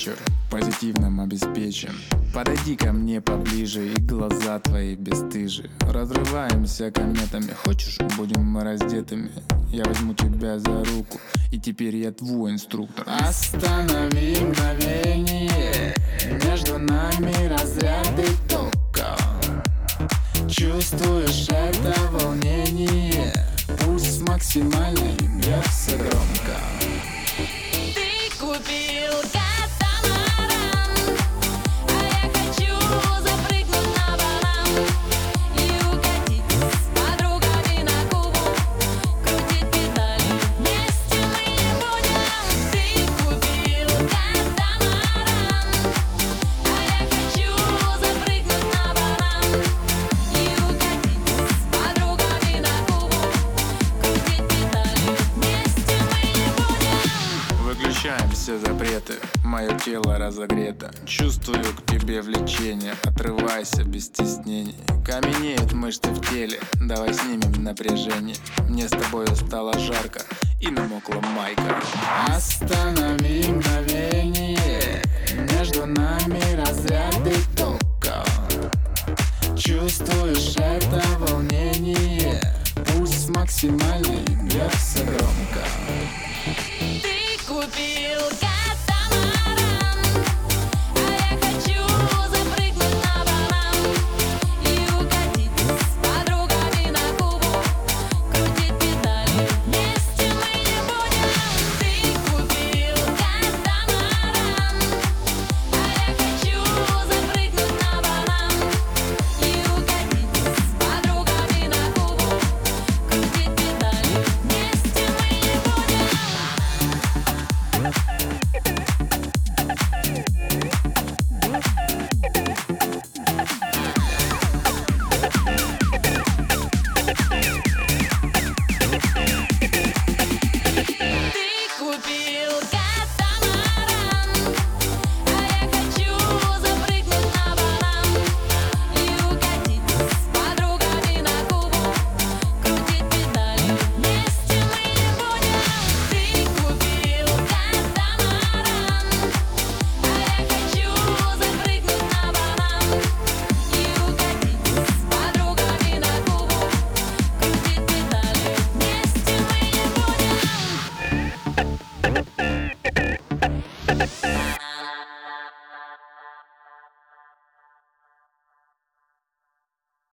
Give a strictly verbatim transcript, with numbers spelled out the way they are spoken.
вечер позитивным обеспечен. Подойди ко мне поближе, и глаза твои бесстыжи. Разрываемся кометами, хочешь, будем мы раздетыми. Я возьму тебя за руку, и теперь я твой инструктор. Останови мгновение, между нами разряды тока. Чувствуешь это волнение? Пульс максимальный, бьется громко. Ты купил катамаран, а я хочу запрыгнуть на банан и укатить с подругами на Кубу, крутить педали, вместе мы будем. Ты купил катамаран, а я хочу запрыгнуть на банан и укатить с подругами на Кубу, крутить педали, вместе мы будем. Выключаем все запреты, мое тело разогрето. Чувствую к тебе влечение, отрывайся без стеснений. Каменеют мышцы в теле, давай снимем напряжение. Мне с тобою стало жарко, и намокла майка. Останови мгновение, между нами разряды тока. Чувствуешь это волнение? Пульс максимальный, бьется громко.